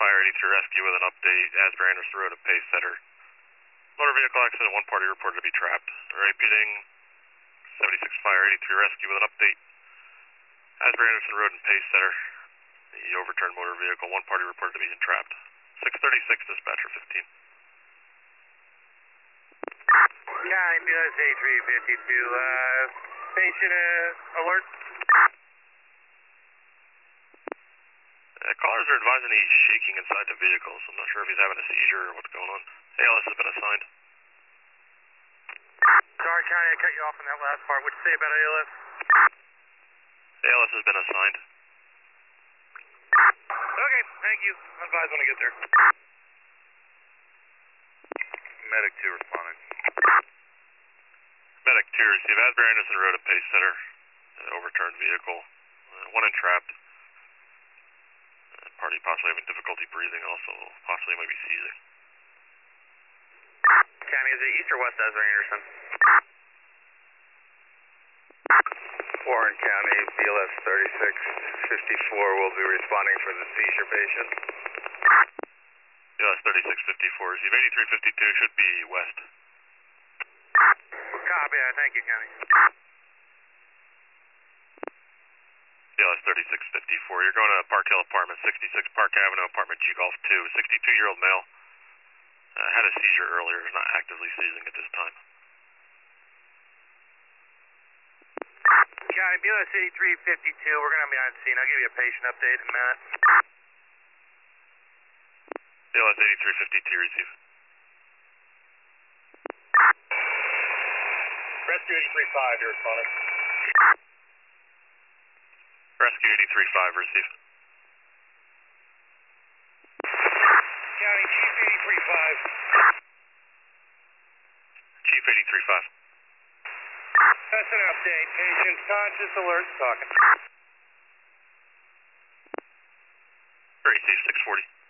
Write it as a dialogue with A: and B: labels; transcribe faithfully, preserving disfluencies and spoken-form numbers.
A: Fire eighty-three Rescue with an update. Asbury Anderson Road at Pace Setter. Motor vehicle accident, one party reported to be trapped. Repeating, seventy-six Fire eighty-three Rescue with an update. Asbury Anderson Road and Pace Setter. The overturned motor vehicle, one party reported to be entrapped. six thirty-six, dispatcher fifteen.
B: County B S eighty-three fifty-two, uh, patient uh, alert.
A: Uh, callers are advising he's shaking inside the vehicle, so I'm not sure if he's having a seizure or what's going on. A L S has been assigned.
B: Sorry, County, I cut you off on that last part. What'd you say about A L S?
A: A L S has been assigned.
B: Okay, thank you. I'll advise when I get there. Medic two responding.
A: Medic two, receive Asbury Anderson Road at Pace Setter. Uh, overturned vehicle. Uh, one entrapped. Uh, party possibly having difficulty breathing, also possibly might be seizing.
B: County, is it east or west Asbury Anderson? Warren County, B L S thirty-six fifty-four will be responding for the seizure patient.
A: B L S thirty-six fifty-four, receive eighty-three fifty-two, should be west.
B: Copy, thank you, County.
A: B L S thirty-six fifty-four, you're going to Park Hill Apartment, sixty-six Park Avenue, Apartment G Golf two, sixty-two-year-old male. Uh, had a seizure earlier, is not actively seizing at this time.
B: County, B L S eighty-three fifty-two, we're going to be on scene. I'll give you a patient update in a minute.
A: B L S eighty-three fifty-two, receive.
B: Rescue eighty-three five, you're responding.
A: Rescue eighty-three five, receive.
B: County, Chief eighty-three five.
A: Chief eighty-three five.
B: That's an update. Patient conscious, alert, talking.
A: Receive six forty.